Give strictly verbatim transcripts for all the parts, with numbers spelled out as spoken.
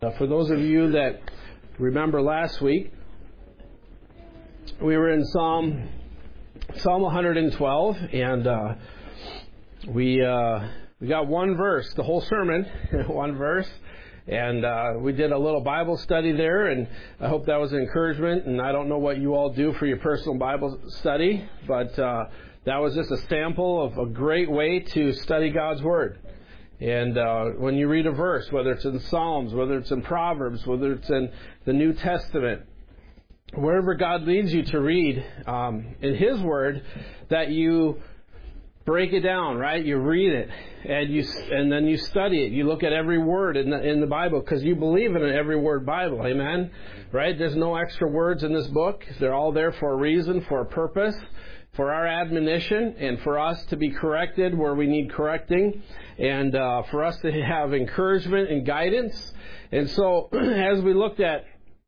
Uh, for those of you that remember last week, we were in Psalm Psalm one hundred twelve, and uh, we uh, we got one verse, the whole sermon, one verse, and uh, we did a little Bible study there, and I hope that was an encouragement. And I don't know what you all do for your personal Bible study, but uh, that was just a sample of a great way to study God's Word. And uh, when you read a verse, whether it's in Psalms, whether it's in Proverbs, whether it's in the New Testament, wherever God leads you to read um, in His Word, that you break it down, right? You read it, and you and then you study it. You look at every word in the in the Bible because you believe in an every word Bible. Amen? Right? There's no extra words in this book. They're all there for a reason, for a purpose, for our admonition, and for us to be corrected where we need correcting, and uh, for us to have encouragement and guidance. And so, as we looked at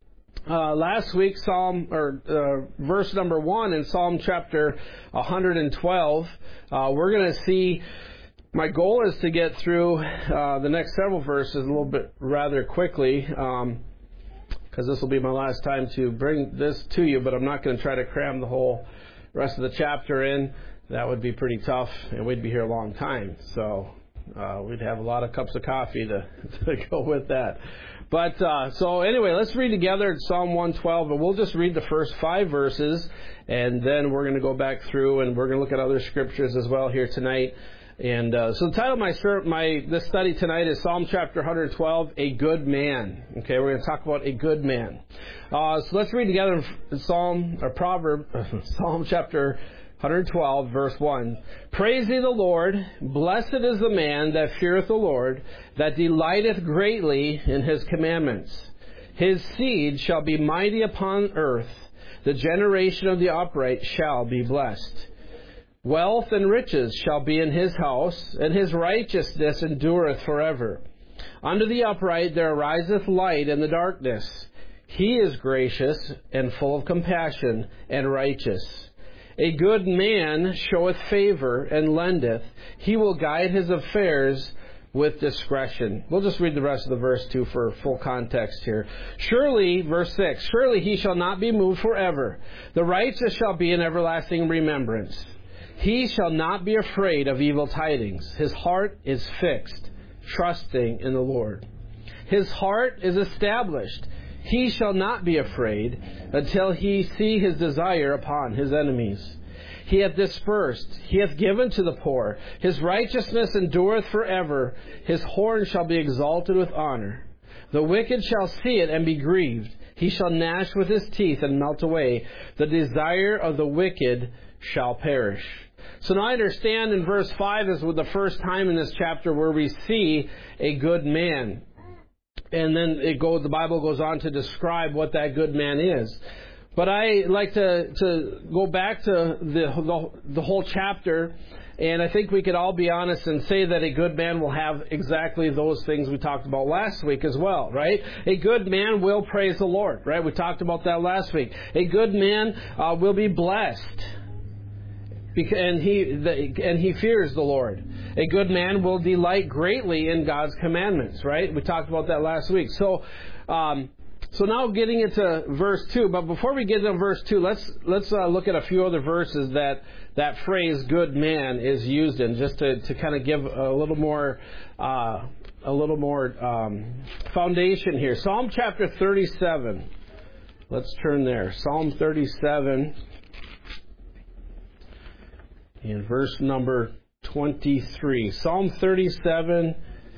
uh, last week, Psalm or uh, verse number one in Psalm chapter one hundred twelve, uh, we're going to see. My goal is to get through uh, the next several verses a little bit rather quickly, um, because this will be my last time to bring this to you. But I'm not going to try to cram the whole rest of the chapter in. That would be pretty tough, and we'd be here a long time. So uh, we'd have a lot of cups of coffee to, to go with that. But uh, so anyway, let's read together Psalm one twelve, and we'll just read the first five verses, and then we're going to go back through, and we're going to look at other scriptures as well here tonight. And uh, so the title of my my this study tonight is Psalm chapter one hundred twelve, A Good Man. Okay, we're going to talk about a good man. Uh, so let's read together Psalm or Proverb, Psalm chapter one hundred twelve, verse one. Praise ye the Lord, blessed is the man that feareth the Lord, that delighteth greatly in his commandments. His seed shall be mighty upon earth, the generation of the upright shall be blessed. Wealth and riches shall be in his house, and his righteousness endureth forever. Unto the upright there ariseth light in the darkness. He is gracious and full of compassion and righteous. A good man showeth favor and lendeth. He will guide his affairs with discretion. We'll just read the rest of the verse too for full context here. Surely, verse six, surely he shall not be moved forever. The righteous shall be in everlasting remembrance. He shall not be afraid of evil tidings. His heart is fixed, trusting in the Lord. His heart is established. He shall not be afraid until he see his desire upon his enemies. He hath dispersed, he hath given to the poor. His righteousness endureth forever. His horn shall be exalted with honor. The wicked shall see it and be grieved. He shall gnash with his teeth and melt away. The desire of the wicked shall perish. So now I understand in verse five is the first time in this chapter where we see a good man. And then it goes, the Bible goes on to describe what that good man is. But I like to, to go back to the, the, the whole chapter, and I think we could all be honest and say that a good man will have exactly those things we talked about last week as well, right? A good man will praise the Lord, right? We talked about that last week. A good man uh, will be blessed. And he and he fears the Lord. A good man will delight greatly in God's commandments, right? We talked about that last week. So, um, so now getting into verse two. But before we get into verse two, let's let's uh, look at a few other verses that that phrase "good man" is used in, just to, to kind of give a little more uh, a little more um, foundation here. Psalm chapter thirty-seven. Let's turn there. Psalm thirty-seven. In verse number twenty-three. Psalm thirty-seven,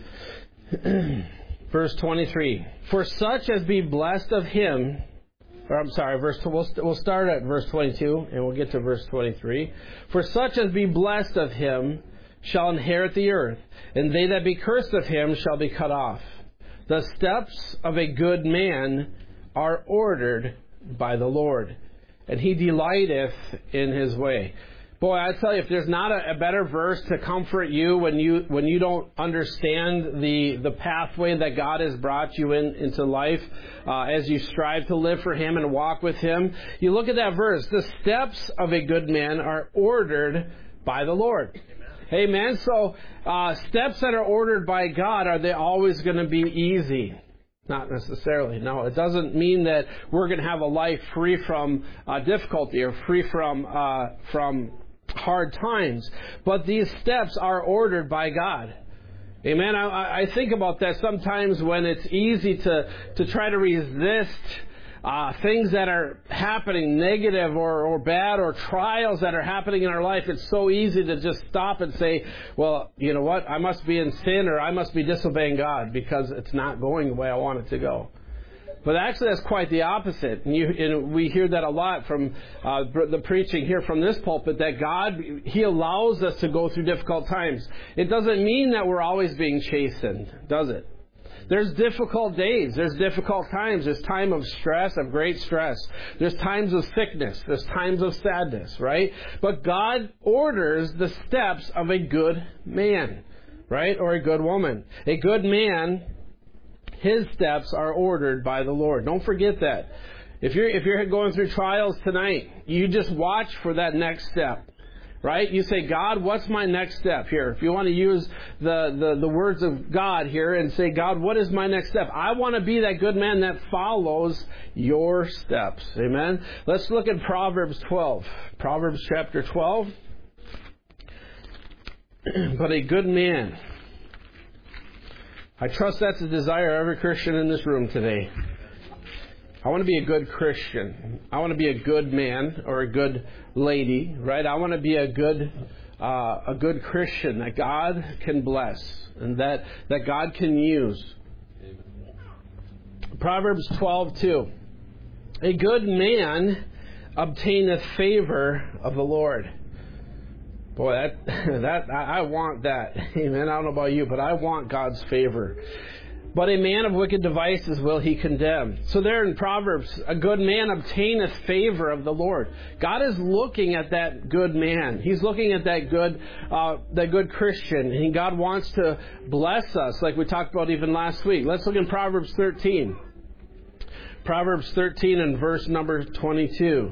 verse twenty-three. For such as be blessed of him, or I'm sorry, verse we'll, we'll start at verse twenty-two, and we'll get to verse twenty-three. For such as be blessed of him shall inherit the earth, and they that be cursed of him shall be cut off. The steps of a good man are ordered by the Lord, and he delighteth in his way. Boy, I tell you, if there's not a, a better verse to comfort you when you when you don't understand the the pathway that God has brought you in into life, uh, as you strive to live for Him and walk with Him, you look at that verse. The steps of a good man are ordered by the Lord. Amen. Amen. So uh, steps that are ordered by God, are they always going to be easy? Not necessarily. No, it doesn't mean that we're going to have a life free from uh, difficulty or free from uh, from hard times. But these steps are ordered by God. Amen. I, I think about that sometimes when it's easy to, to try to resist uh, things that are happening, negative or, or bad, or trials that are happening in our life. It's so easy to just stop and say, well, you know what, I must be in sin, or I must be disobeying God because it's not going the way I want it to go. But actually, that's quite the opposite. And, you, and we hear that a lot from uh, the preaching here from this pulpit, that God, He allows us to go through difficult times. It doesn't mean that we're always being chastened, does it? There's difficult days. There's difficult times. There's time of stress, of great stress. There's times of sickness. There's times of sadness, right? But God orders the steps of a good man, right? Or a good woman. A good man, his steps are ordered by the Lord. Don't forget that. If you're, if you're going through trials tonight, you just watch for that next step. Right? You say, God, what's my next step here? If you want to use the, the, the words of God here and say, God, what is my next step? I want to be that good man that follows your steps. Amen? Let's look at Proverbs twelve. Proverbs chapter twelve. But a good man. I trust that's the desire of every Christian in this room today. I want to be a good Christian. I want to be a good man or a good lady, right? I want to be a good uh, a good Christian that God can bless and that, that God can use. Proverbs twelve two. A good man obtaineth favor of the Lord. Boy, that that I, I want that. Amen. I don't know about you, but I want God's favor. But a man of wicked devices will he condemn. So there in Proverbs, a good man obtaineth favor of the Lord. God is looking at that good man. He's looking at that good, uh, that good Christian. And God wants to bless us, like we talked about even last week. Let's look in Proverbs thirteen. Proverbs thirteen and verse number twenty-two.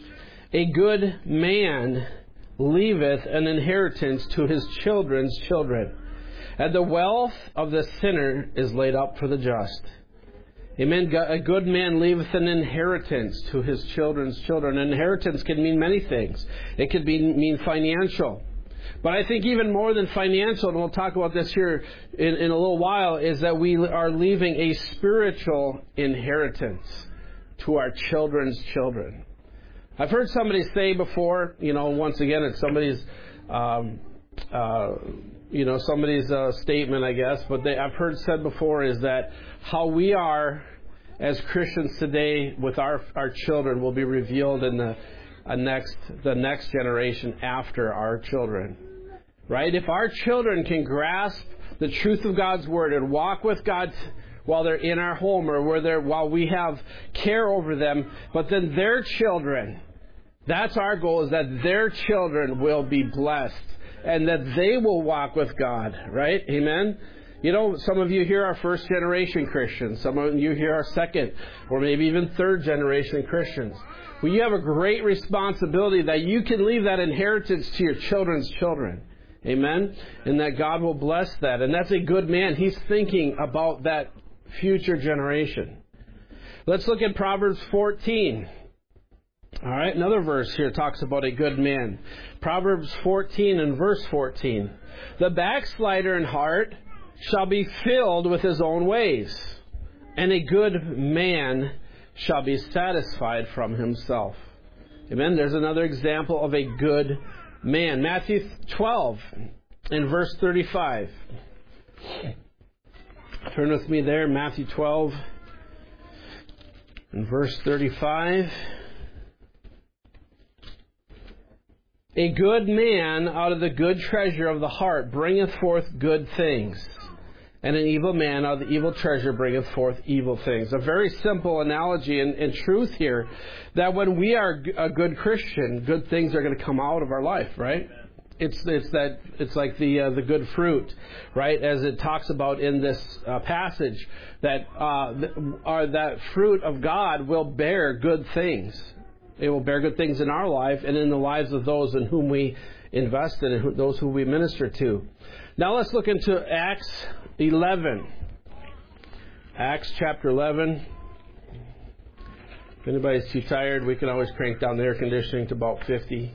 A good man leaveth an inheritance to his children's children, and the wealth of the sinner is laid up for the just. Amen. A good man leaveth an inheritance to his children's children. An inheritance can mean many things. It could be, mean financial. But I think even more than financial, and we'll talk about this here in, in a little while, is that we are leaving a spiritual inheritance to our children's children. I've heard somebody say before, you know, once again, it's somebody's... Um, uh, you know, somebody's uh, statement, I guess, but they, I've heard said before is that how we are as Christians today with our our children will be revealed in the uh, next the next generation after our children, right? If our children can grasp the truth of God's Word and walk with God while they're in our home or where they're while we have care over them, but then their children, that's our goal, is that their children will be blessed. And that they will walk with God, right? Amen? You know, some of you here are first generation Christians. Some of you here are second or maybe even third generation Christians. Well, you have a great responsibility that you can leave that inheritance to your children's children. Amen? And that God will bless that. And that's a good man. He's thinking about that future generation. Let's look at Proverbs fourteen. All right, another verse here talks about a good man. Proverbs fourteen and verse fourteen. The backslider in heart shall be filled with his own ways, and a good man shall be satisfied from himself. Amen. There's another example of a good man. Matthew twelve and verse thirty-five. Turn with me there, Matthew twelve and verse thirty-five. A good man out of the good treasure of the heart bringeth forth good things, and an evil man out of the evil treasure bringeth forth evil things. A very simple analogy and, and truth here, that when we are a good Christian, good things are going to come out of our life, right? It's it's that it's like the uh, the good fruit, right? As it talks about in this uh, passage, that uh, th- are that fruit of God will bear good things. It will bear good things in our life and in the lives of those in whom we invest in and those who we minister to. Now let's look into Acts eleven. Acts chapter eleven. If anybody's too tired, we can always crank down the air conditioning to about fifty.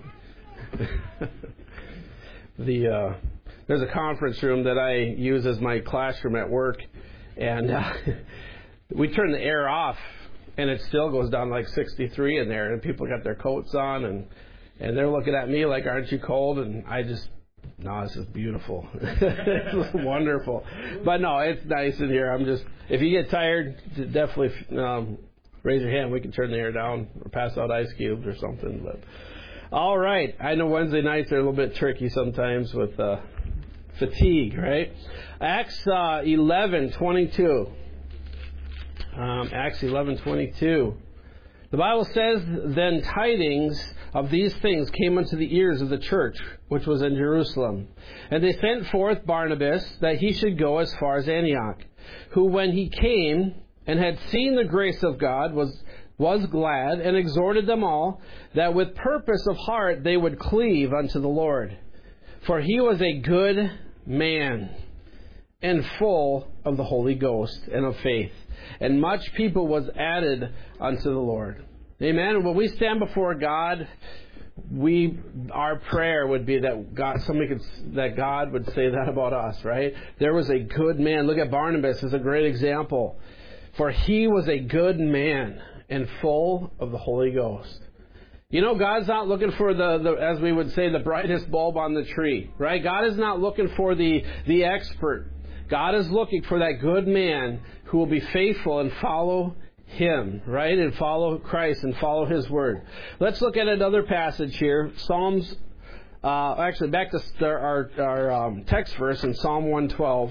the uh, There's a conference room that I use as my classroom at work, and uh, we turn the air off, and it still goes down like sixty-three in there, and people got their coats on, and, and they're looking at me like, aren't you cold? And I just... No, this is beautiful. It's wonderful. But no, it's nice in here. I'm just, if you get tired, definitely um, raise your hand. We can turn the air down or pass out ice cubes or something. But all right. I know Wednesday nights are a little bit tricky sometimes with uh, fatigue, right? Acts uh, eleven twenty-two. Um, Acts eleven twenty-two. The Bible says, then tidings of these things came unto the ears of the church, which was in Jerusalem. And they sent forth Barnabas, that he should go as far as Antioch, who when he came and had seen the grace of God, was was glad, and exhorted them all, that with purpose of heart they would cleave unto the Lord. For he was a good man, and full of the Holy Ghost and of faith. And much people was added unto the Lord. Amen. When we stand before God, we our prayer would be that God, somebody could, that God would say that about us, right? There was a good man. Look at Barnabas as a great example. For he was a good man and full of the Holy Ghost. You know, God's not looking for the, the, as we would say, the brightest bulb on the tree, right? God is not looking for the, the expert. God is looking for that good man who will be faithful and follow Him, right? And follow Christ and follow His Word. Let's look at another passage here. Psalms, uh, actually back to our, our um, text verse in Psalm one twelve.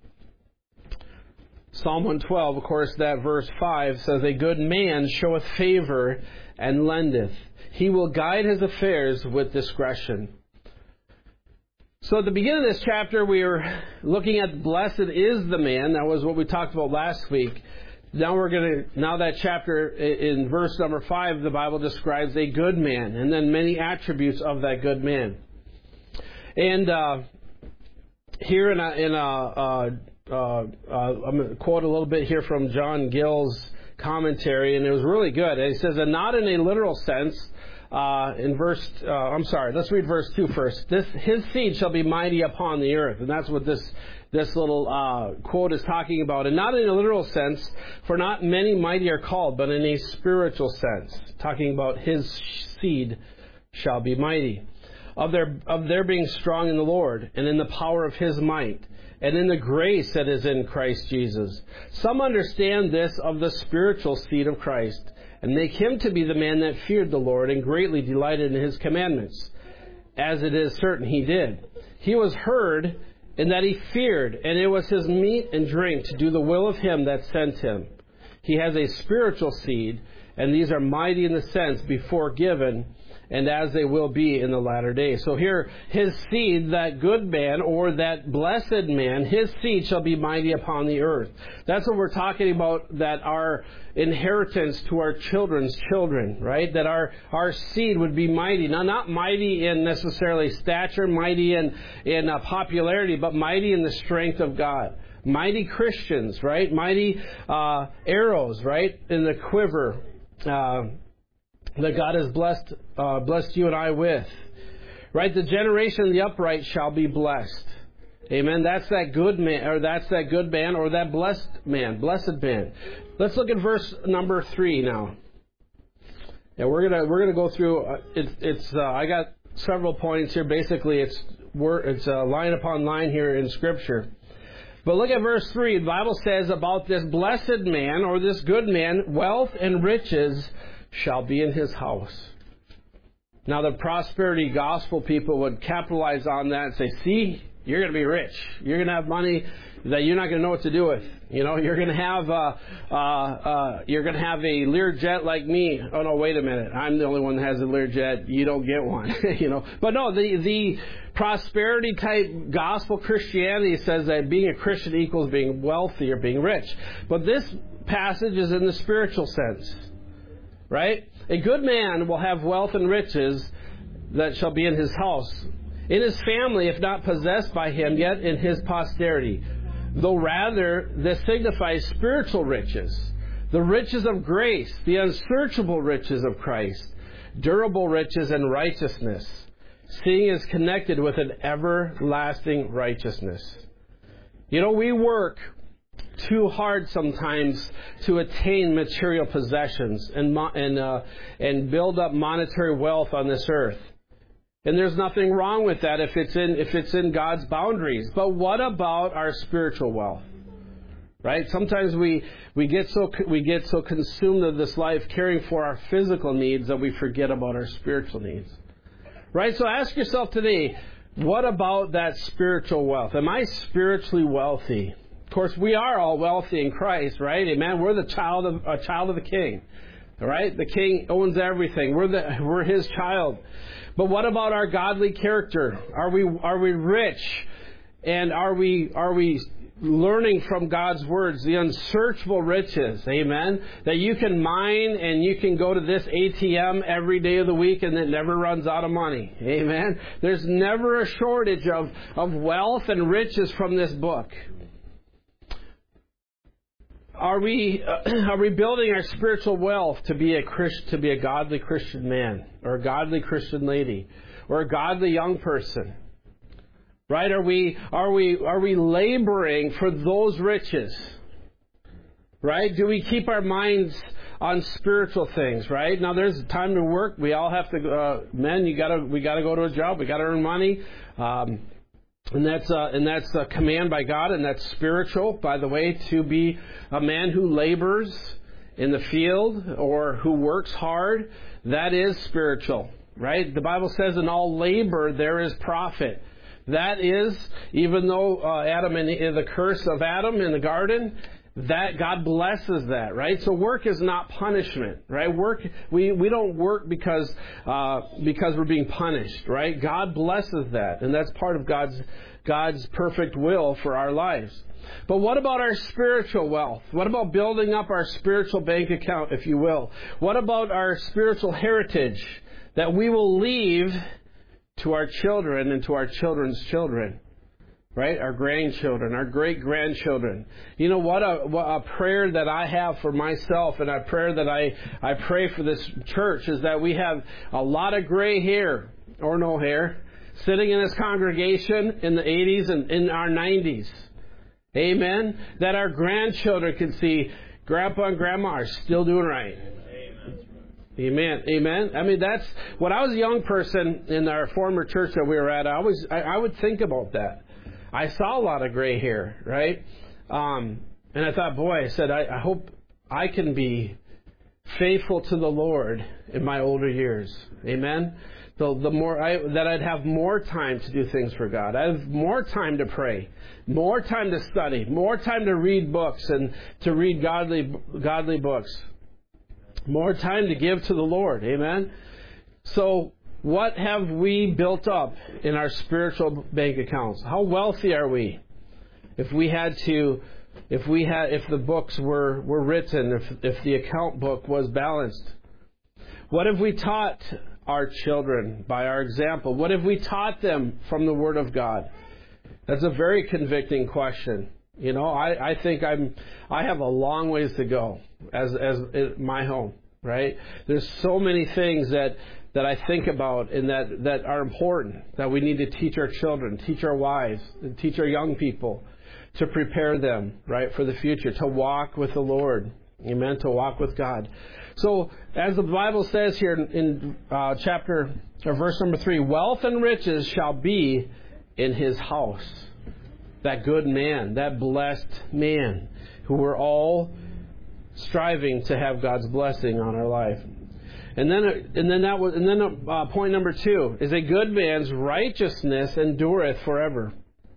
Psalm one twelve, of course, that verse five says, a good man showeth favor and lendeth. He will guide his affairs with discretion. So at the beginning of this chapter, we were looking at blessed is the man. That was what we talked about last week. Now we're going to, now that chapter in verse number five, the Bible describes a good man and then many attributes of that good man. And uh, here in a, in a uh, uh, uh, I'm going to quote a little bit here from John Gill's commentary, and it was really good. And he says, and not in a literal sense, Uh, in verse, uh, I'm sorry, let's read verse two first. This, his seed shall be mighty upon the earth. And that's what this, this little uh, quote is talking about. And not in a literal sense, for not many mighty are called, but in a spiritual sense. Talking about his seed shall be mighty. Of their, of their being strong in the Lord, and in the power of his might, and in the grace that is in Christ Jesus. Some understand this of the spiritual seed of Christ, and make him to be the man that feared the Lord and greatly delighted in his commandments, as it is certain he did. He was heard in that he feared, and it was his meat and drink to do the will of him that sent him. He has a spiritual seed, and these are mighty in the sense before given, and as they will be in the latter days. So here, his seed, that good man, or that blessed man, his seed shall be mighty upon the earth. That's what we're talking about, that our inheritance to our children's children, right? That our, our seed would be mighty. Now, not mighty in necessarily stature, mighty in, in uh, popularity, but mighty in the strength of God. Mighty Christians, right? Mighty uh, arrows, right? In the quiver. Uh, that God has blessed uh, blessed you and I with. Right? The generation of the upright shall be blessed. Amen. That's that good man, or that's that good man, or that blessed man, blessed man. Let's look at verse number three now. Yeah, we're gonna we're gonna go through. Uh, it's it's. Uh, I got several points here. Basically, it's we're, it's uh, line upon line here in Scripture. But look at verse three. The Bible says about this blessed man, or this good man, wealth and riches shall be in his house. Now the prosperity gospel people would capitalize on that and say, see, you're going to be rich. You're going to have money that you're not going to know what to do with. You know, you're going to have uh, uh, uh, you're going to have a Learjet like me. Oh no, wait a minute. I'm the only one that has a Learjet. You don't get one. You know, but no, the the prosperity type gospel Christianity says that being a Christian equals being wealthy or being rich. But this passage is in the spiritual sense. Right? A good man will have wealth and riches that shall be in his house, in his family, if not possessed by him, yet in his posterity. though rather this signifies spiritual riches, the riches of grace, the unsearchable riches of Christ, durable riches and righteousness, seeing is connected with an everlasting righteousness. You know, we work too hard sometimes to attain material possessions and and uh, and build up monetary wealth on this earth. And there's nothing wrong with that if it's in if it's in God's boundaries. But what about our spiritual wealth? Right? Sometimes we, we get so we get so consumed with this life caring for our physical needs that we forget about our spiritual needs. Right? So ask yourself today, what about that spiritual wealth? Am I spiritually wealthy? Of course, we are all wealthy in Christ, right? Amen. We're the child of a child of the King. All right? The King owns everything. We're the we're His child. But what about our godly character? Are we are we rich? And are we are we learning from God's words, the unsearchable riches, amen, that you can mine and you can go to this A T M every day of the week and it never runs out of money, amen? There's never a shortage of, of wealth and riches from this book. Are we uh, are we building our spiritual wealth to be a Christ, to be a godly Christian man or a godly Christian lady or a godly young person? Right? Are we are we are we laboring for those riches? Right? Do we keep our minds on spiritual things? Right? Now, there's time to work. We all have to. Uh, men, you gotta we gotta go to a job. We gotta earn money, um, and that's uh, and that's a command by God, and that's spiritual, by the way. To be a man who labors in the field or who works hard, that is spiritual. Right? The Bible says, "In all labor there is profit." That is, even though uh, Adam and the curse of Adam in the garden, that God blesses that, right? So work is not punishment, right? Work, we, we don't work because uh, because we're being punished, right? God blesses that, and that's part of God's God's perfect will for our lives. But what about our spiritual wealth? What about building up our spiritual bank account, if you will? What about our spiritual heritage that we will leave to our children and to our children's children, right? Our grandchildren, our great-grandchildren. You know what a, what a prayer that I have for myself, and a prayer that I, I pray for this church, is that we have a lot of gray hair, or no hair, sitting in this congregation in the eighties and in our nineties. Amen? That our grandchildren can see Grandpa and Grandma are still doing right. Amen. Amen. I mean, that's, when I was a young person in our former church that we were at, I always, I, I would think about that. I saw a lot of gray hair, right? Um, and I thought, boy, I said, I, I hope I can be faithful to the Lord in my older years. Amen. So the more I, that I'd have more time to do things for God. I have more time to pray, more time to study, more time to read books and to read godly, godly books. More time to give to the Lord. Amen? So, what have we built up in our spiritual bank accounts? How wealthy are we? If we had to, if we had, if the books were, were written, if, if the account book was balanced. What have we taught our children by our example? What have we taught them from the Word of God? That's a very convicting question. You know, I, I think I'm, I have a long ways to go as, as in my home, right? There's so many things that, that I think about and that, that are important that we need to teach our children, teach our wives, and teach our young people to prepare them, right, for the future, to walk with the Lord. Amen, to walk with God. So, as the Bible says here in, in uh, chapter, or verse number three, wealth and riches shall be in his house. That good man, that blessed man, who we're all striving to have God's blessing on our life. And then, and then that was, and then uh, point number two is a good man's righteousness endureth forever.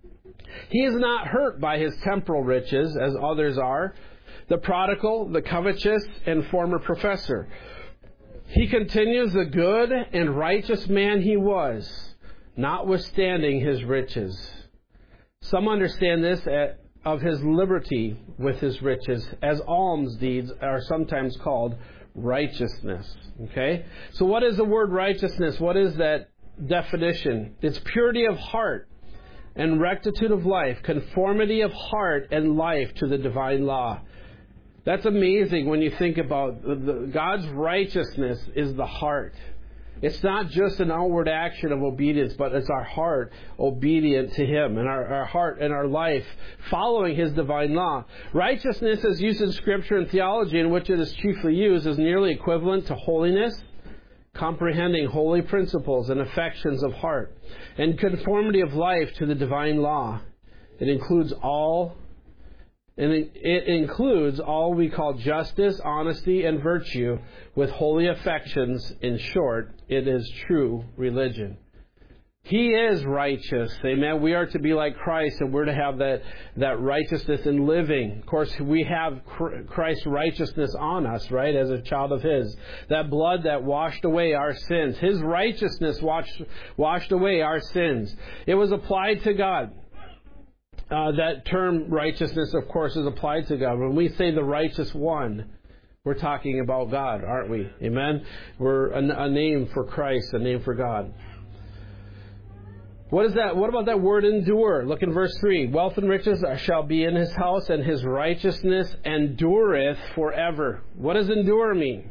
He is not hurt by his temporal riches as others are, the prodigal, the covetous, and former professor. He continues the good and righteous man he was, notwithstanding his riches. Some understand this of his liberty with his riches, as alms deeds are sometimes called righteousness. Okay? So what is the word righteousness? What is that definition? It's purity of heart and rectitude of life, conformity of heart and life to the divine law. That's amazing when you think about the, the, God's righteousness is the heart. It's not just an outward action of obedience, but it's our heart obedient to Him, and our, our heart and our life following His divine law. Righteousness, as used in Scripture and theology, in which it is chiefly used, is nearly equivalent to holiness, comprehending holy principles and affections of heart, and conformity of life to the divine law. It includes all And it includes all we call justice, honesty, and virtue with holy affections. In short, it is true religion. He is righteous. Amen. We are to be like Christ, and we're to have that, that righteousness in living. Of course, we have Christ's righteousness on us, right, as a child of His. That blood that washed away our sins. His righteousness washed, washed away our sins. It was applied to God. Uh, that term righteousness, of course, is applied to God. When we say the righteous one, we're talking about God, aren't we? Amen? We're a, a name for Christ, a name for God. What is that? What about that word endure? Look in verse three. Wealth and riches shall be in his house, and his righteousness endureth forever. What does endure mean?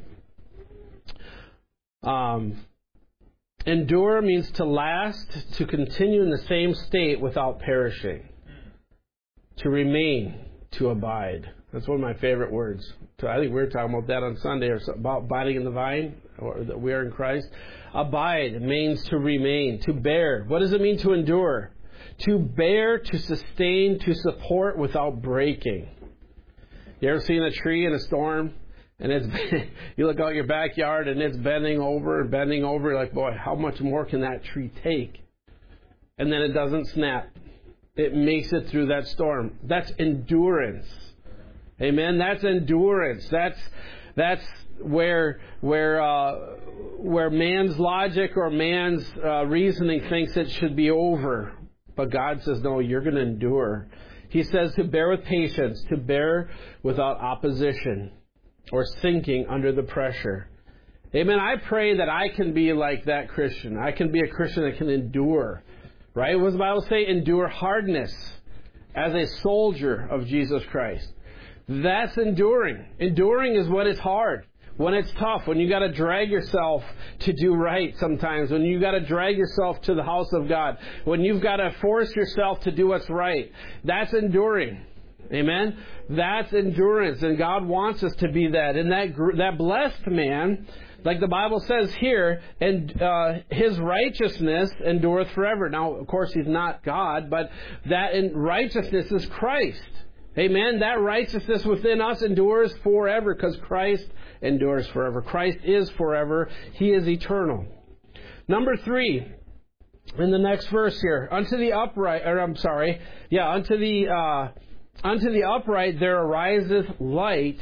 Um, endure means to last, to continue in the same state without perishing. To remain, to abide. That's one of my favorite words. I think we were talking about that on Sunday, or about abiding in the vine, or that we are in Christ. Abide means to remain, to bear. What does it mean to endure? To bear, to sustain, to support without breaking. You ever seen a tree in a storm? And it's you look out your backyard and it's bending over and bending over. You're like, boy, how much more can that tree take? And then it doesn't snap. It makes it through that storm. That's endurance. Amen. That's endurance. That's that's where where uh, where man's logic or man's uh, reasoning thinks it should be over, but God says, no, you're going to endure. He says to bear with patience, to bear without opposition or sinking under the pressure. Amen. I pray that I can be like that Christian. I can be a Christian that can endure. Right? What does the Bible say? Endure hardness as a soldier of Jesus Christ. That's enduring. Enduring is when it's hard, when it's tough, when you got to drag yourself to do right sometimes, when you got to drag yourself to the house of God, when you've got to force yourself to do what's right. That's enduring. Amen? That's endurance, and God wants us to be that. And that that blessed man, like the Bible says here, and uh, his righteousness endureth forever. Now, of course, he's not God, but that in righteousness is Christ. Amen? That righteousness within us endures forever because Christ endures forever. Christ is forever. He is eternal. Number three, in the next verse here, unto the upright, or I'm sorry, yeah, unto the uh, unto the upright there ariseth light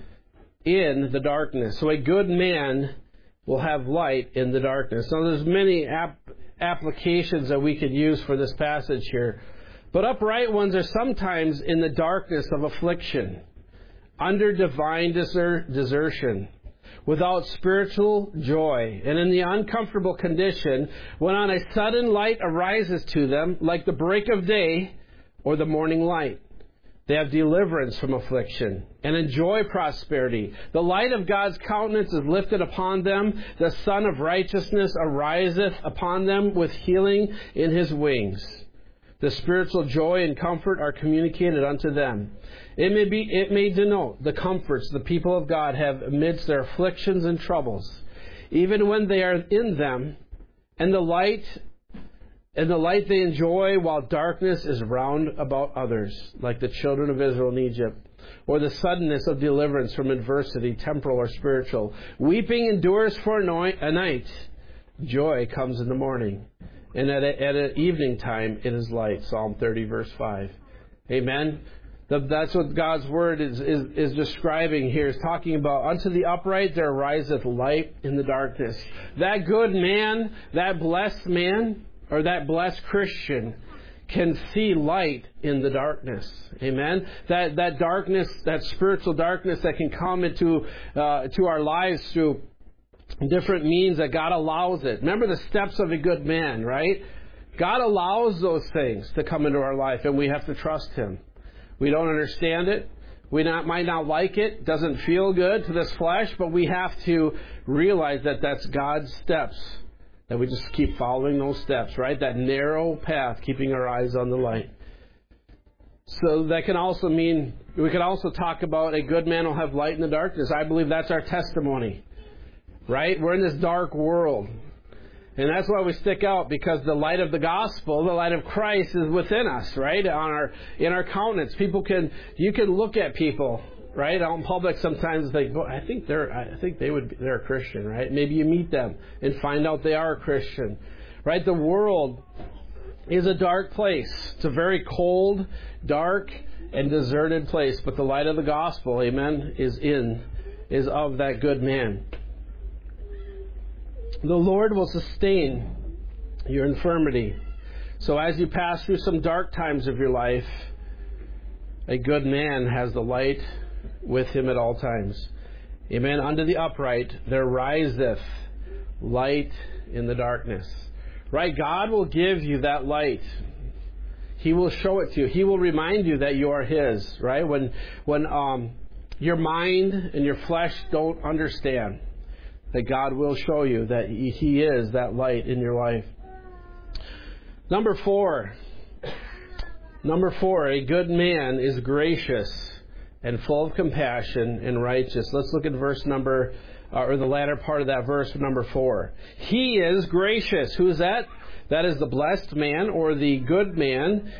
in the darkness. So a good man will have light in the darkness. Now there's many ap- applications that we could use for this passage here. But upright ones are sometimes in the darkness of affliction, under divine deser- desertion, without spiritual joy, and in the uncomfortable condition when on a sudden light arises to them, like the break of day or the morning light. They have deliverance from affliction and enjoy prosperity. The light of God's countenance is lifted upon them. The Son of Righteousness ariseth upon them with healing in His wings. The spiritual joy and comfort are communicated unto them. It may be, it may denote the comforts the people of God have amidst their afflictions and troubles, even when they are in them, and the light and the light they enjoy while darkness is round about others, like the children of Israel in Egypt, or the suddenness of deliverance from adversity, temporal or spiritual. Weeping endures for a night. Joy comes in the morning. And at, a, at an evening time, it is light. Psalm thirty, verse five. Amen. The, that's what God's Word is, is, is describing here. It's talking about, unto the upright there ariseth light in the darkness. That good man, that blessed man, or that blessed Christian can see light in the darkness. Amen. That that darkness, that spiritual darkness that can come into uh, to our lives through different means that God allows it. Remember the steps of a good man, right? God allows those things to come into our life, and we have to trust Him. We don't understand it. We not, might not like it. Doesn't feel good to this flesh, but we have to realize that that's God's steps. That we just keep following those steps, right? That narrow path, keeping our eyes on the light. So that can also mean, we can also talk about a good man will have light in the darkness. I believe that's our testimony, right? We're in this dark world. And that's why we stick out, because the light of the gospel, the light of Christ is within us, right? On our, in our countenance. People can, you can look at people, right? Out in public sometimes they go, I think they're, I think they would, be, they're a Christian, right? Maybe you meet them and find out they are a Christian, right? The world is a dark place. It's a very cold, dark, and deserted place. But the light of the gospel, amen, is in, is of that good man. The Lord will sustain your infirmity. So as you pass through some dark times of your life, a good man has the light with him at all times. Amen. Unto the upright there riseth light in the darkness. Right? God will give you that light. He will show it to you. He will remind you that you are His. Right? When when um, your mind and your flesh don't understand, that God will show you that He is that light in your life. Number four. Number four, a good man is gracious and full of compassion and righteous. Let's look at verse number, uh, or the latter part of that verse, number four. He is gracious. Who is that? That is the blessed man or the good man.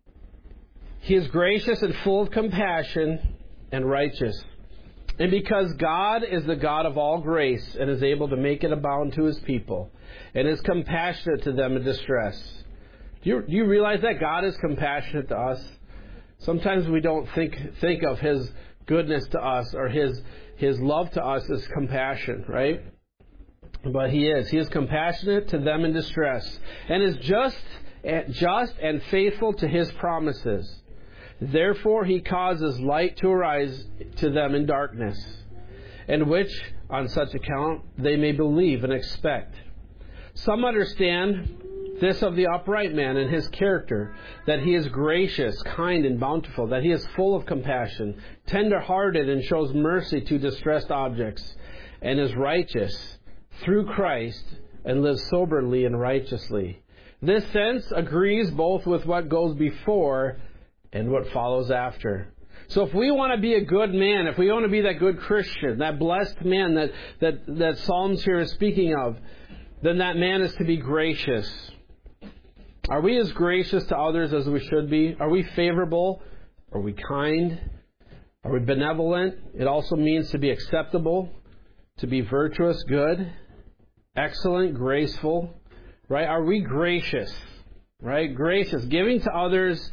He is gracious and full of compassion and righteous. And because God is the God of all grace and is able to make it abound to His people and is compassionate to them in distress. Do you, do you realize that God is compassionate to us? Sometimes we don't think think of His goodness to us or His His love to us as compassion, right? But He is. He is compassionate to them in distress and is just, just and faithful to His promises. Therefore He causes light to arise to them in darkness, and which, on such account, they may believe and expect. Some understand this of the upright man and his character, that he is gracious, kind, and bountiful, that he is full of compassion, tender-hearted, and shows mercy to distressed objects, and is righteous through Christ, and lives soberly and righteously. This sense agrees both with what goes before and what follows after. So if we want to be a good man, if we want to be that good Christian, that blessed man that, that, that Psalms here is speaking of, then that man is to be gracious. Are we as gracious to others as we should be? Are we favorable? Are we kind? Are we benevolent? It also means to be acceptable, to be virtuous, good, excellent, graceful. Right? Are we gracious? Right? Gracious, giving to others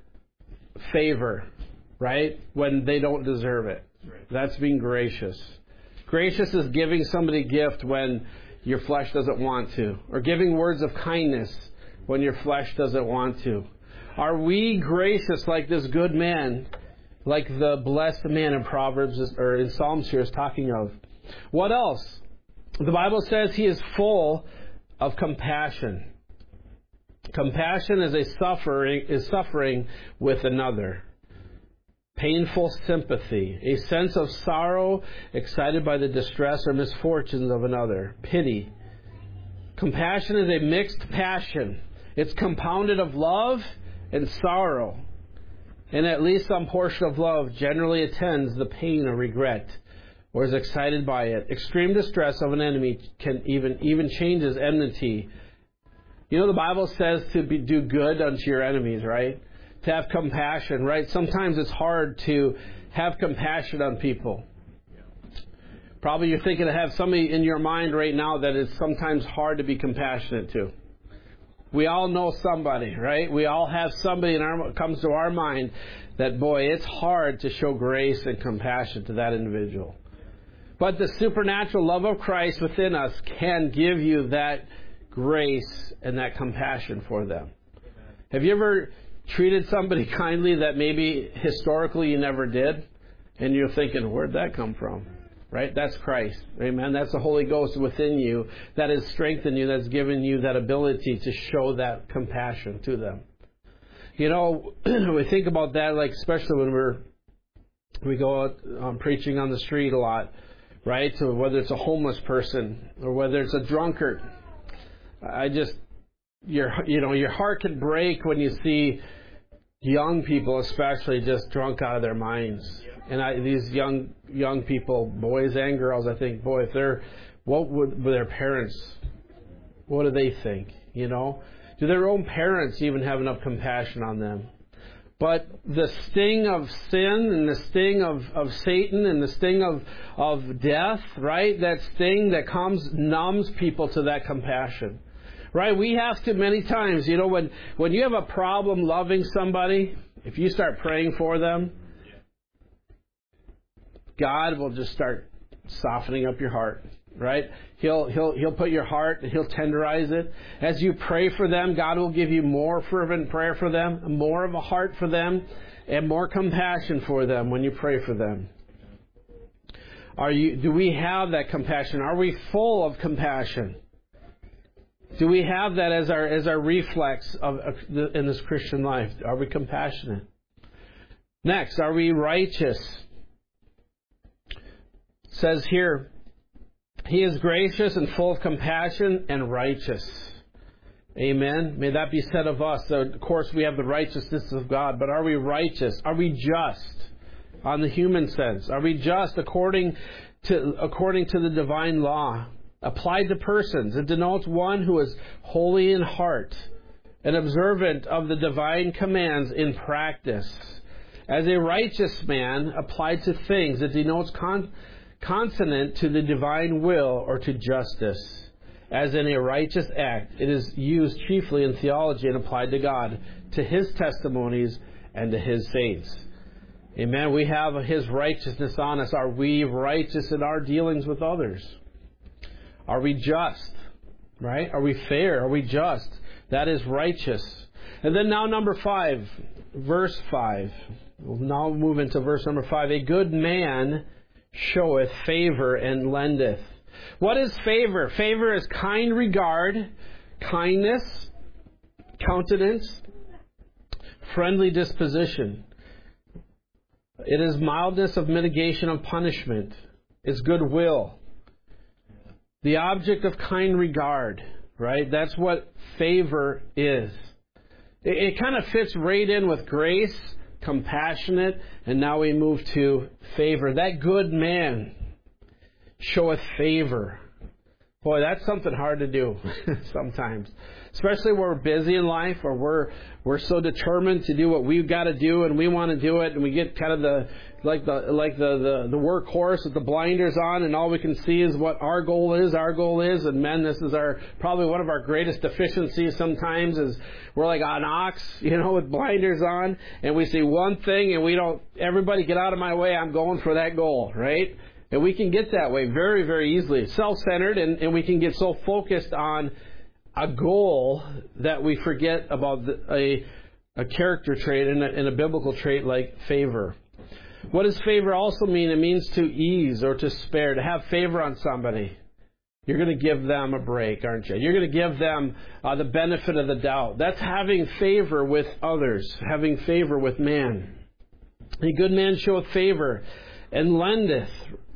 favor, right? When they don't deserve it. That's being gracious. Gracious is giving somebody a gift when your flesh doesn't want to, or giving words of kindness when your flesh doesn't want to. Are we gracious like this good man, like the blessed man in Proverbs or in Psalms here is talking of? What else? The Bible says he is full of compassion. Compassion is a suffering is suffering with another. Painful sympathy, a sense of sorrow excited by the distress or misfortunes of another. Pity. Compassion is a mixed passion. It's compounded of love and sorrow. And at least some portion of love generally attends the pain or regret, or is excited by it. Extreme distress of an enemy can even, even changes enmity. You know, the Bible says to be, do good unto your enemies, right? To have compassion, right? Sometimes it's hard to have compassion on people. Probably you're thinking to have somebody in your mind right now that is sometimes hard to be compassionate to. We all know somebody, right? We all have somebody in our comes to our mind that, boy, it's hard to show grace and compassion to that individual. But the supernatural love of Christ within us can give you that grace and that compassion for them. Have you ever treated somebody kindly that maybe historically you never did? And you're thinking, where'd that come from? right? That's Christ. Amen. That's the Holy Ghost within you that has strengthened you, that's given you that ability to show that compassion to them. You know, we think about that, like especially when we're we go out um, preaching on the street a lot, right? So whether it's a homeless person or whether it's a drunkard, I just your you know your heart can break when you see young people, especially, just drunk out of their minds. And I, these young young people, boys and girls, I think, boy, if they're, what would, would their parents, what do they think? You know, do their own parents even have enough compassion on them? But the sting of sin and the sting of, of Satan and the sting of, of death, right? That sting that comes numbs people to that compassion. Right? We have to many times, you know, when, when you have a problem loving somebody, if you start praying for them, God will just start softening up your heart. Right? He'll he'll he'll put your heart, he'll tenderize it. As you pray for them, God will give you more fervent prayer for them, more of a heart for them, and more compassion for them when you pray for them. Are you do we have that compassion? Are we full of compassion? Do we have that as our as our reflex of, of the, in this Christian life? Are we compassionate? Next, are we righteous? It says here, He is gracious and full of compassion and righteous. Amen. May that be said of us. So of course, we have the righteousness of God, but are we righteous? Are we just on the human sense? Are we just according to according to the divine law? Applied to persons, it denotes one who is holy in heart and observant of the divine commands in practice. As a righteous man applied to things, it denotes con- consonant to the divine will or to justice. As in a righteous act, it is used chiefly in theology and applied to God, to His testimonies, and to His saints. Amen. We have His righteousness on us. Are we righteous in our dealings with others? Are we just? Right? Are we fair? Are we just? That is righteous. And then now number five, verse five. We'll now move into verse number five. A good man showeth favor and lendeth. What is favor? Favor is kind regard, kindness, countenance, friendly disposition. It is mildness of mitigation of punishment. It's goodwill. The object of kind regard, right? That's what favor is. It, it kind of fits right in with grace, compassionate, and now we move to favor. That good man showeth favor. Boy, that's something hard to do sometimes. Especially when we're busy in life or we're we're so determined to do what we've got to do and we want to do it, and we get kind of the like the like the, the, the workhorse with the blinders on, and all we can see is what our goal is, our goal is, and men, this is our probably one of our greatest deficiencies sometimes is we're like an ox, you know, with blinders on, and we see one thing and we don't, everybody get out of my way, I'm going for that goal, right? And we can get that way very, very easily. Self-centered, and, and we can get so focused on a goal that we forget about the, a, a character trait and a, and a biblical trait like favor. What does favor also mean? It means to ease or to spare, to have favor on somebody. You're going to give them a break, aren't you? You're going to give them uh, the benefit of the doubt. That's having favor with others, having favor with man. A good man showeth favor and lendeth.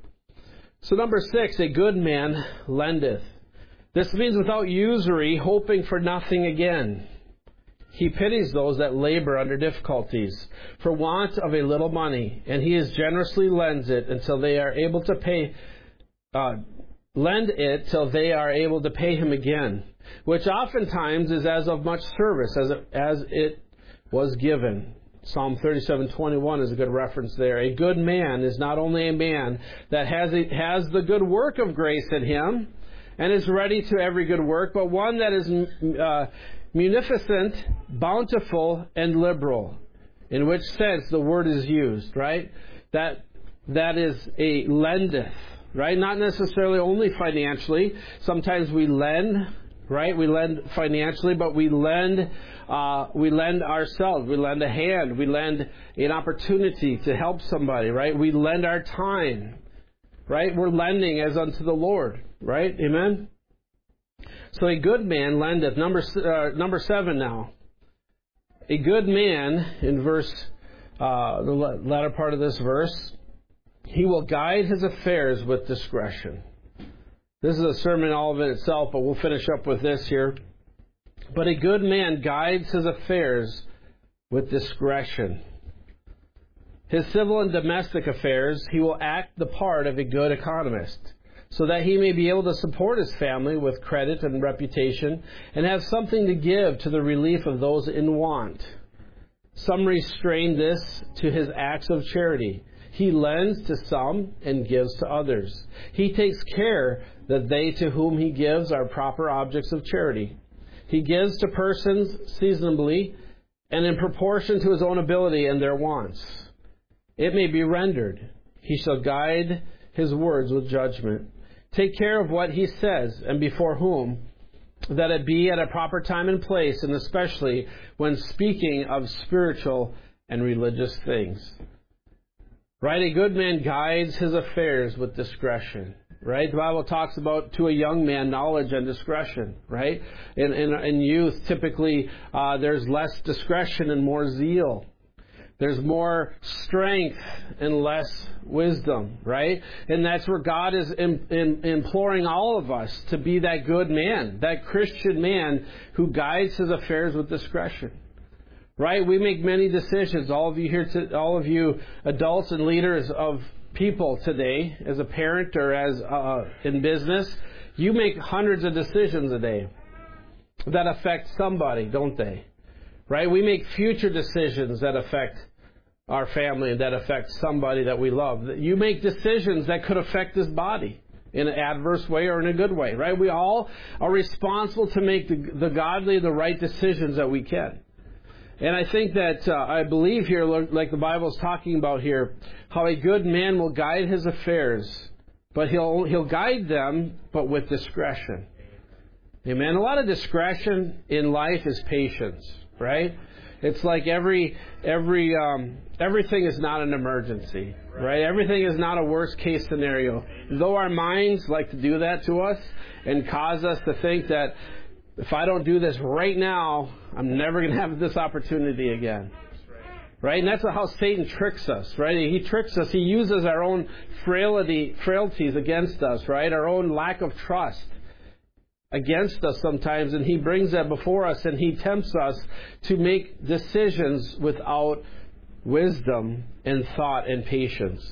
So number six, a good man lendeth. This means without usury, hoping for nothing again. He pities those that labor under difficulties, for want of a little money, and he is generously lends it until they are able to pay, uh, lend it till they are able to pay him again, which oftentimes is as of much service as it, as it was given. Psalm thirty-seven twenty-one is a good reference there. A good man is not only a man that has a, has the good work of grace in him and is ready to every good work, but one that is uh, munificent, bountiful, and liberal. In which sense the word is used, right? That that is a lendeth, right? Not necessarily only financially. Sometimes we lend, right? We lend financially, but we lend. Uh, we lend ourselves. We lend a hand. We lend an opportunity to help somebody, right? We lend our time. right? We're lending as unto the Lord, right? Amen? So a good man lendeth. Number, uh, number seven now. A good man, in verse, uh, the latter part of this verse, he will guide his affairs with discretion. This is a sermon all of it itself, but we'll finish up with this here. But a good man guides his affairs with discretion. His civil and domestic affairs, he will act the part of a good economist, so that he may be able to support his family with credit and reputation, and have something to give to the relief of those in want. Some restrain this to his acts of charity. He lends to some and gives to others. He takes care that they to whom he gives are proper objects of charity. He gives to persons seasonably and in proportion to his own ability and their wants. It may be rendered, he shall guide his words with judgment. Take care of what he says and before whom, that it be at a proper time and place, and especially when speaking of spiritual and religious things. Right? A good man guides his affairs with discretion. Right? The Bible talks about, to a young man, knowledge and discretion. Right? In, in, in youth, typically, uh, there's less discretion and more zeal. There's more strength and less wisdom, right? And that's where God is in, in, imploring all of us to be that good man, that Christian man who guides his affairs with discretion, right? We make many decisions. All of you here, to, all of you adults and leaders of people today, as a parent or as uh, in business, you make hundreds of decisions a day that affect somebody, don't they? Right? We make future decisions that affect our family and that affect somebody that we love. You make decisions that could affect this body in an adverse way or in a good way, right? We all are responsible to make the, the godly, the right decisions that we can. And I think that, uh, I believe here, like the Bible is talking about here, how a good man will guide his affairs, but he'll he'll guide them, but with discretion. Amen. A lot of discretion in life is patience. Right? It's like every every um, everything is not an emergency, right? Everything is not a worst case scenario. Though our minds like to do that to us and cause us to think that if I don't do this right now, I'm never going to have this opportunity again. Right? And that's how Satan tricks us, right? He tricks us. He uses our own frailty, frailties against us, right? Our own lack of trust against us sometimes, and he brings that before us, and he tempts us to make decisions without wisdom and thought and patience.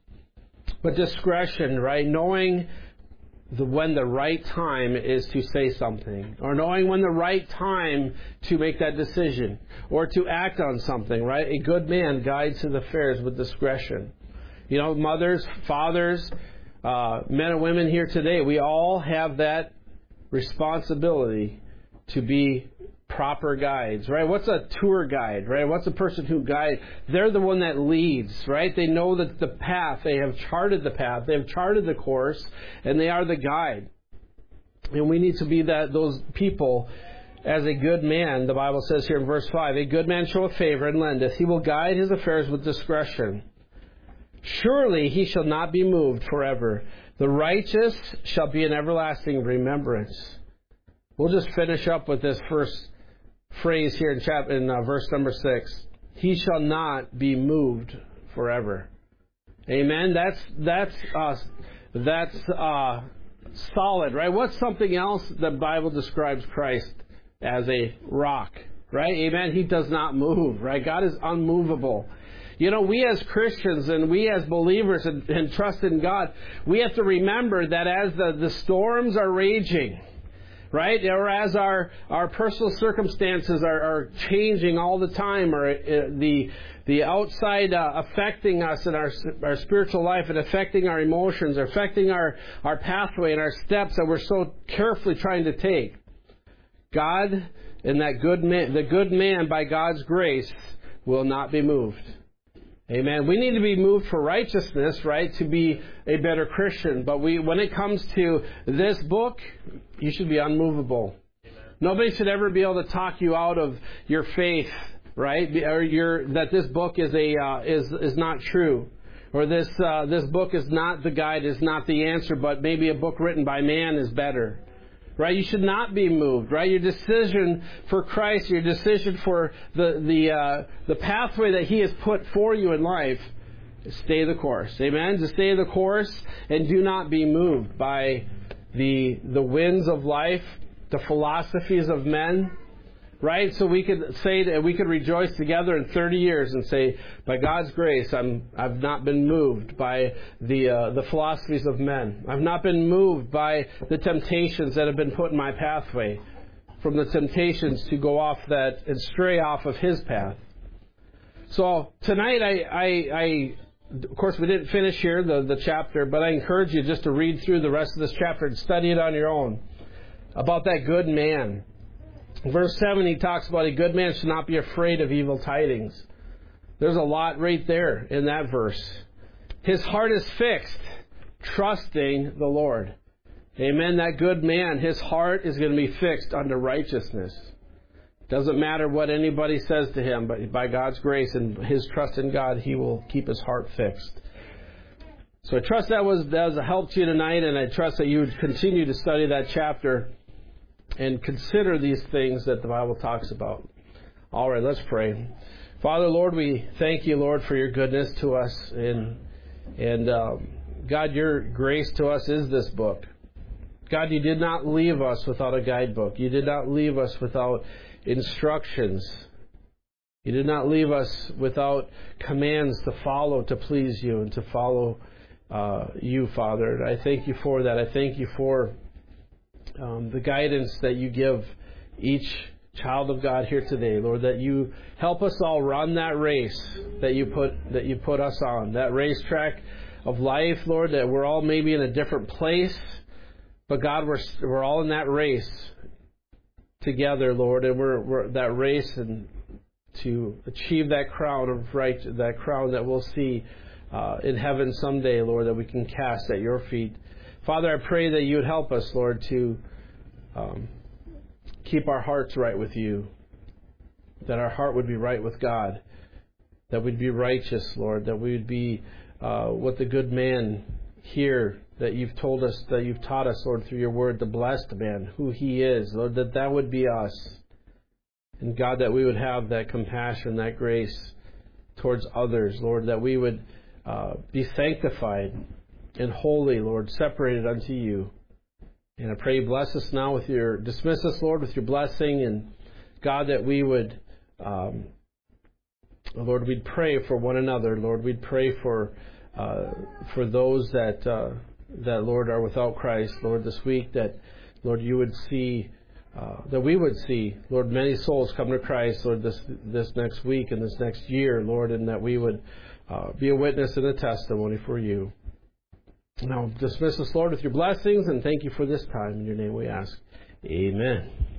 But discretion, right? Knowing the, when the right time is to say something, or knowing when the right time to make that decision, or to act on something, right? A good man guides his affairs with discretion. You know, mothers, fathers, uh, men and women here today, we all have that responsibility to be proper guides, right? What's a tour guide, right? What's a person who guides? They're the one that leads, right? They know that the path, they have charted the path, they have charted the course, and they are the guide. And we need to be that those people as a good man. The Bible says here in verse five, a good man showeth favor and lendeth. He will guide his affairs with discretion. Surely he shall not be moved forever. The righteous shall be an everlasting remembrance. We'll just finish up with this first phrase here in chapter in uh, verse number six. He shall not be moved forever. Amen. That's that's uh, that's uh, solid, right? What's something else the Bible describes Christ as? A rock, right? Amen. He does not move, right? God is unmovable. You know, we as Christians and we as believers and, and trust in God, we have to remember that as the, the storms are raging, right, or as our, our personal circumstances are, are changing all the time, or uh, the the outside uh, affecting us in our our spiritual life and affecting our emotions, or affecting our, our pathway and our steps that we're so carefully trying to take, God and that good man, the good man by God's grace will not be moved. Amen. We need to be moved for righteousness, right, to be a better Christian. But we, when it comes to this book, you should be unmovable. Amen. Nobody should ever be able to talk you out of your faith, right, or your, that this book is a uh, is is not true. or this uh, this book is not the guide, is not the answer, but maybe a book written by man is better. Right? You should not be moved. Right? Your decision for Christ, your decision for the the uh, the pathway that He has put for you in life, stay the course. Amen? To stay the course and do not be moved by the the winds of life, the philosophies of men. Right? So we could say that we could rejoice together in thirty years and say, by God's grace, I'm I've not been moved by the uh, the philosophies of men. I've not been moved by the temptations that have been put in my pathway, from the temptations to go off that and stray off of His path. So tonight, I, I, I of course we didn't finish here the the chapter, but I encourage you just to read through the rest of this chapter and study it on your own about that good man. Verse seven, he talks about a good man should not be afraid of evil tidings. There's a lot right there in that verse. His heart is fixed, trusting the Lord. Amen. That good man, his heart is going to be fixed unto righteousness. Doesn't matter what anybody says to him, but by God's grace and his trust in God, he will keep his heart fixed. So I trust that was, that was a help to you tonight, and I trust that you would continue to study that chapter and consider these things that the Bible talks about. All right, let's pray. Father, Lord, we thank you, Lord, for your goodness to us. And, and um, God, your grace to us is this book. God, you did not leave us without a guidebook. You did not leave us without instructions. You did not leave us without commands to follow, to please you, and to follow uh, you, Father. And I thank you for that. I thank you for Um, the guidance that you give each child of God here today, Lord, that you help us all run that race that you put that you put us on, that racetrack of life, Lord, that we're all maybe in a different place, but God, we're we're all in that race together, Lord, and we're we're that race and to achieve that crown of right, that crown that we'll see uh, in heaven someday, Lord, that we can cast at your feet. Father, I pray that you would help us, Lord, to um, keep our hearts right with you, that our heart would be right with God, that we'd be righteous, Lord, that we would be uh, what the good man here that you've told us, that you've taught us, Lord, through your word, the blessed man, who he is, Lord, that that would be us. And God, that we would have that compassion, that grace towards others, Lord, that we would uh, be sanctified and holy, Lord, separated unto you. And I pray you bless us now with your, dismiss us, Lord, with your blessing. And God, that we would, um, Lord, we'd pray for one another. Lord, we'd pray for uh, for those that, uh, that, Lord, are without Christ. Lord, this week, that, Lord, you would see, uh, that we would see, Lord, many souls come to Christ, Lord, this this next week and this next year, Lord, and that we would uh, be a witness and a testimony for you. Now, dismiss us, Lord, with your blessings, and thank you for this time. In your name we ask. Amen.